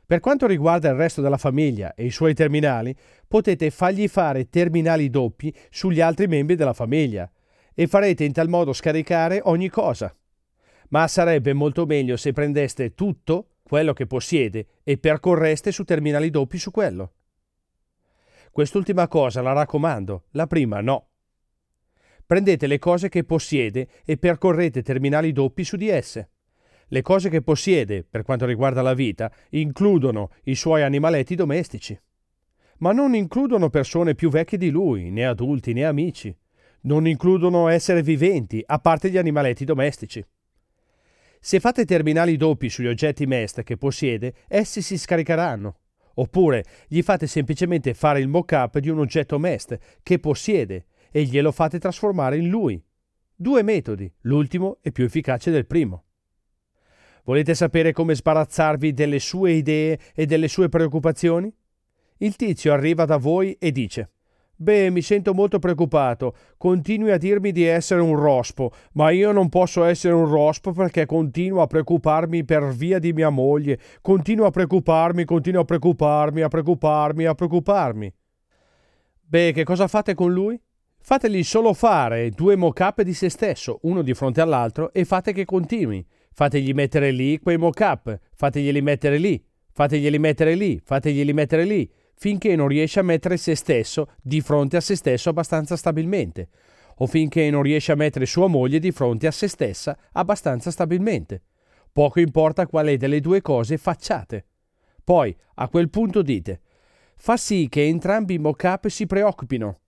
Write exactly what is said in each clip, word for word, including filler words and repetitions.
Per quanto riguarda il resto della famiglia e i suoi terminali, potete fargli fare terminali doppi sugli altri membri della famiglia e farete in tal modo scaricare ogni cosa. Ma sarebbe molto meglio se prendeste tutto quello che possiede e percorreste su terminali doppi su quello. Quest'ultima cosa la raccomando, la prima no. Prendete le cose che possiede e percorrete terminali doppi su di esse. Le cose che possiede, per quanto riguarda la vita, includono i suoi animaletti domestici. Ma non includono persone più vecchie di lui, né adulti né amici. Non includono esseri viventi, a parte gli animaletti domestici. Se fate terminali doppi sugli oggetti M E S T che possiede, essi si scaricheranno. Oppure gli fate semplicemente fare il mock-up di un oggetto M E S T che possiede e glielo fate trasformare in lui. Due metodi, l'ultimo è più efficace del primo. Volete sapere come sbarazzarvi delle sue idee e delle sue preoccupazioni? Il tizio arriva da voi e dice: «Beh, mi sento molto preoccupato. Continui a dirmi di essere un rospo, ma io non posso essere un rospo perché continuo a preoccuparmi per via di mia moglie. Continuo a preoccuparmi, continuo a preoccuparmi, a preoccuparmi, a preoccuparmi». Beh, che cosa fate con lui? Fategli solo fare due mock-up di se stesso, uno di fronte all'altro, e fate che continui. Fategli mettere lì quei mock-up, fateglieli mettere lì, fateglieli mettere lì, fateglieli mettere lì, finché non riesce a mettere se stesso di fronte a se stesso abbastanza stabilmente, o finché non riesce a mettere sua moglie di fronte a se stessa abbastanza stabilmente. Poco importa quale delle due cose facciate. Poi, a quel punto dite: fa sì che entrambi i mock-up si preoccupino.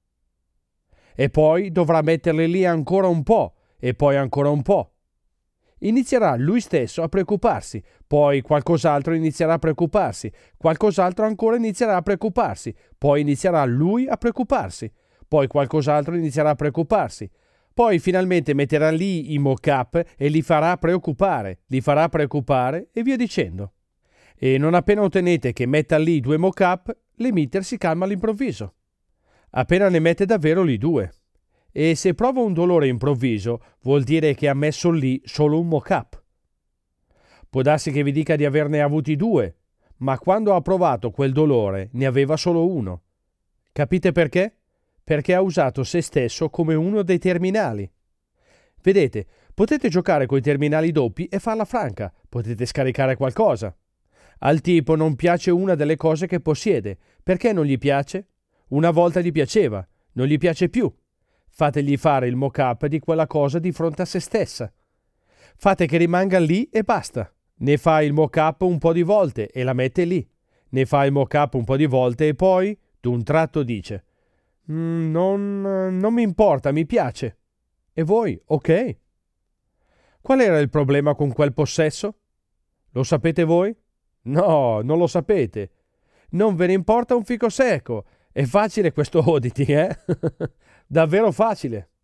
E poi dovrà metterli lì ancora un po', e poi ancora un po'. Inizierà lui stesso a preoccuparsi, poi qualcos'altro inizierà a preoccuparsi, qualcos'altro ancora inizierà a preoccuparsi, poi inizierà lui a preoccuparsi, poi qualcos'altro inizierà a preoccuparsi, poi finalmente metterà lì i mock-up e li farà preoccupare, li farà preoccupare e via dicendo. E non appena ottenete che metta lì due mock-up, l'emitter si calma all'improvviso. Appena ne mette davvero lì due. E se prova un dolore improvviso, vuol dire che ha messo lì solo un mock-up. Può darsi che vi dica di averne avuti due, ma quando ha provato quel dolore ne aveva solo uno. Capite perché? Perché ha usato se stesso come uno dei terminali. Vedete, potete giocare coi terminali doppi e farla franca, potete scaricare qualcosa. Al tipo non piace una delle cose che possiede. Perché non gli piace? Una volta gli piaceva, non gli piace più. Fategli fare il mock-up di quella cosa di fronte a se stessa. Fate che rimanga lì e basta. Ne fa il mock-up un po' di volte e la mette lì. Ne fa il mock-up un po' di volte e poi, d'un tratto dice: mm, non, non mi importa, mi piace. E voi, ok. Qual era il problema con quel possesso? Lo sapete voi? No, non lo sapete. Non ve ne importa un fico secco. È facile questo auditing, eh? Davvero facile.